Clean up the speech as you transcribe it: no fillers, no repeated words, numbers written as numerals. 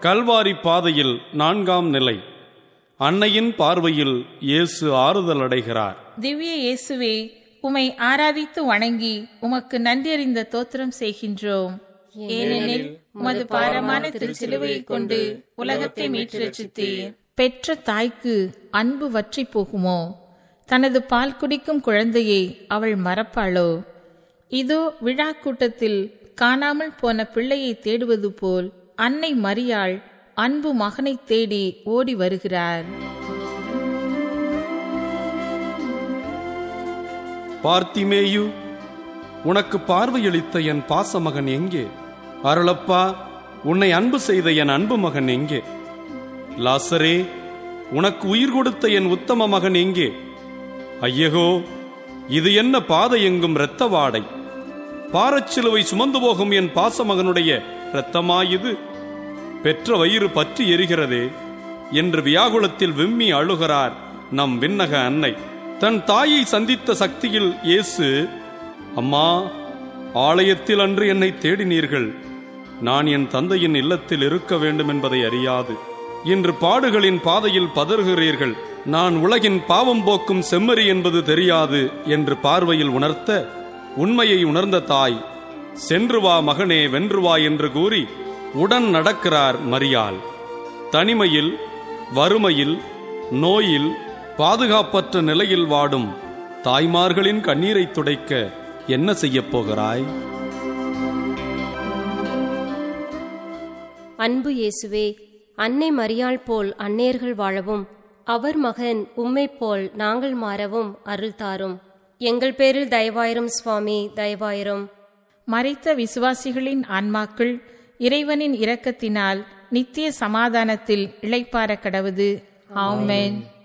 கல்வாரி பாதையில் 4ஆம் நிலை. அன்னையின் பார்வையில் இயேசு ஆறுதல் அடைகிறார். திவ்ய இயேசுவே, உம்மை ஆராதித்து வணங்கி உமக்கு நன்றியறிந்த தோத்திரம் செய்கின்றோம். ஏனெனில் உமது பாரமான திருச்சிலுவையை கொண்டு உலகத்தை மீட்டு ரட்சித்தீர். பெற்ற தாய்க்கு அன்பு வற்றி போகுமோ? தனது பால் குடிக்கும் குழந்தையை அவள் மறப்பாளோ? இதோ விழா கூட்டத்தில் காணாமல் போன பிள்ளையை தேடுவது போல் அன்னை மரியாள் அன்பு மகனை தேடி ஓடி வருகிறார். பார்த்திமேயு, உனக்கு பார்வையளித்த என் பாசமகன் எங்கே? அருளப்பா, உன்னை அன்பு செய்த என் அன்பு மகன் எங்கே? லாசரே, உனக்கு உயிர் கொடுத்த என் உத்தம மகன் எங்கே? ஐயகோ, இது என்ன பாதை எங்கும் இரத்த வாடை! பாரச்சிலுவை சுமந்து போகும் என் பாசமகனுடைய இரத்தமாயுது. பெற்ற வயிறு பற்றி எரிகிறதே என்று வியாகுலத்தில் விம்மி அழுகிறார் நம் விண்ணக அன்னை. தன் தாயை சந்தித்த சக்தியில் இயேசு, அம்மா, ஆலயத்தில் அன்று என்னை தேடினீர்கள், நான் என் தந்தையின் இல்லத்தில் இருக்க வேண்டும் என்பதை அறியாது இன்று பாடுகளின் பாதையில் பதறுகிறீர்கள். நான் உலகின் பாவம் போக்கும் செம்மறி என்பது தெரியாது என்று பார்வையில் உணர்த்த, உண்மையை உணர்ந்த தாய், சென்று வா மகனே, வென்று வா என்று கூறி உடன் நடக்கிறார் மரியாள். தனிமையில், வறுமையில், நோயில், பாதுகாப்பற்ற நிலையில் வாடும் தாய்மார்களின் கண்ணீரை துடைக்க என்ன செய்யப் போகிறாய்? அன்பு இயேசுவே, அன்னை மரியாள் போல் அன்னையர்கள் வாழவும், அவர் மகன் உம்மை போல் நாங்கள் மாறவும் அருள் தாரும். எங்கள் பேரில் தயவாயிரும் சுவாமி, தயவாயிரும். மரித்த விசுவாசிகளின் ஆன்மாக்கள் இறைவனின் இரக்கத்தினால் நித்திய சமாதானத்தில் இளைப்பாற கடவது. ஆமென்.